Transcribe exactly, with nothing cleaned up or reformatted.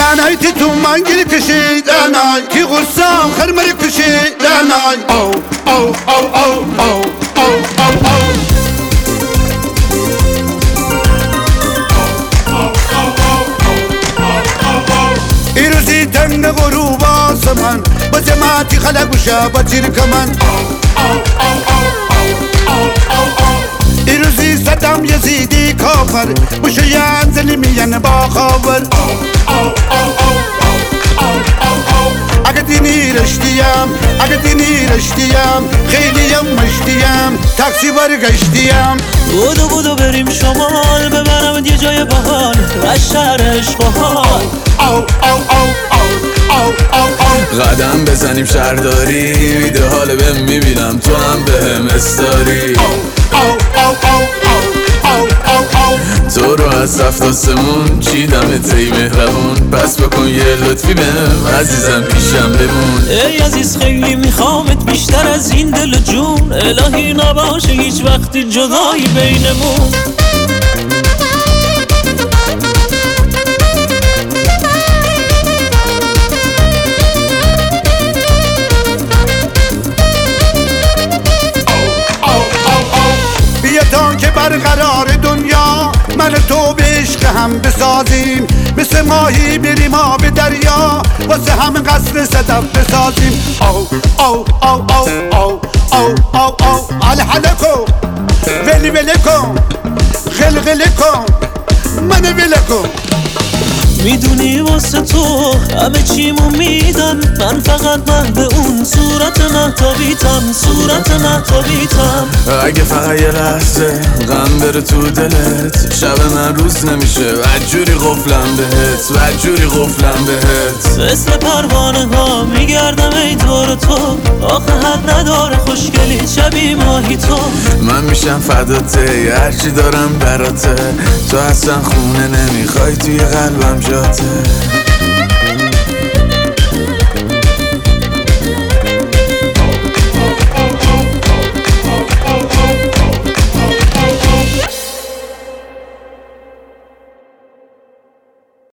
دانای تی تو منگیری کشی دانای کی غصام خرمری کشی دانای او او او او او او او او ایروزی تنگ غروب آسمان با جماعتی خلق و شب تیر کمن ایروزی صدام یزیدی کافر بشیان زنی میان با خاور اگه دینی رشتیم اگه دینی رشتیم خیلیم مشتیم تاکسی برگشتیم بودو بودو بریم شمال ببرم یه جای باحال و شهر اشغال قدم بزنیم شهرداری ایده حال بهم میبینم تو هم بهم استاری تو رو از هفت آسمون چیدم تی مهربون پس بکن یه لطفی بهم عزیزم پیشم بمون ای عزیز خیلی میخوامت بیشتر از این دل و جون الهی نباشه هیچ وقتی جدایی بینمون که برقرار دنیا من تو به عشق هم بسازیم مثل ماهی بریم آب دریا واسه هم قصر صدف بسازیم او او او او او او او او الحله کن ولی ولی کن غلغله کن من ولی کن میدونی واسه تو همه چیمو میدم من فقط محو اون صورت مهتابیتم صورت مهتابیتم اگه فقط یه لحظه غم بره تو دلت شب من روز نمیشه بدجوری قفلم بهت بدجوری قفلم بهت مثل پروانه ها میگردم ای دور تو آخه حد نداره خوشگلی شبی ماهی تو من میشم فداته هرچی دارم براته تو اصلا خونه نمیخوای توی قلبم جاته